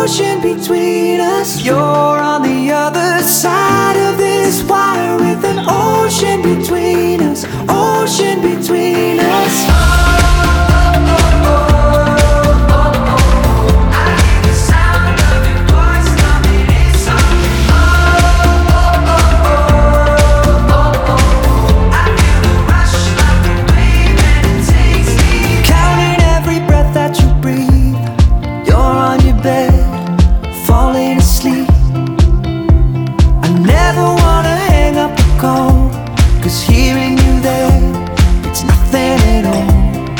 ocean between us. You're on the other side of this wire with an ocean between us. Ocean between us. Falling asleep. I never wanna hang up the call, 'cause hearing you there, it's nothing at all.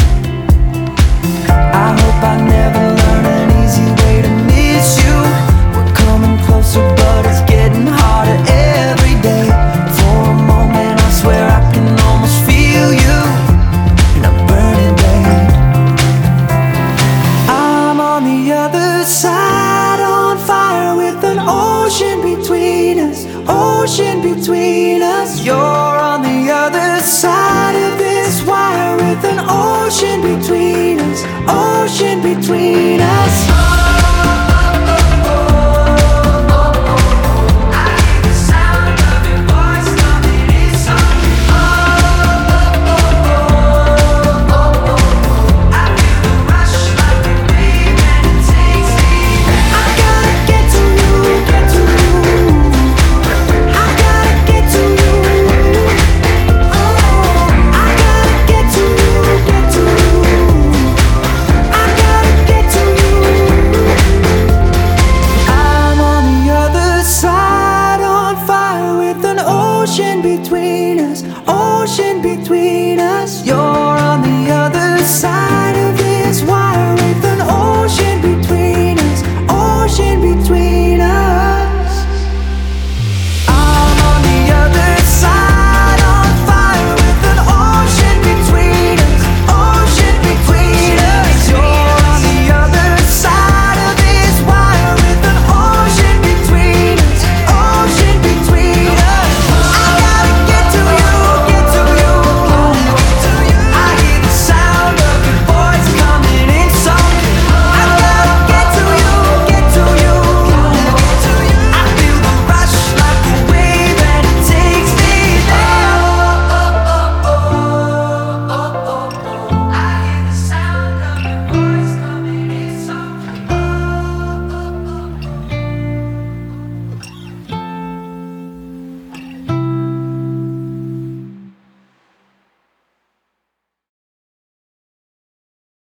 I hope I never learn an easy way to miss you. We're coming closer, but it's getting harder every day. For a moment I swear I can almost feel you, and I'm burning bad. I'm on the other side, on fire with an ocean between us. Ocean between us. You're on the other side of this wire with an ocean between us. Ocean between us.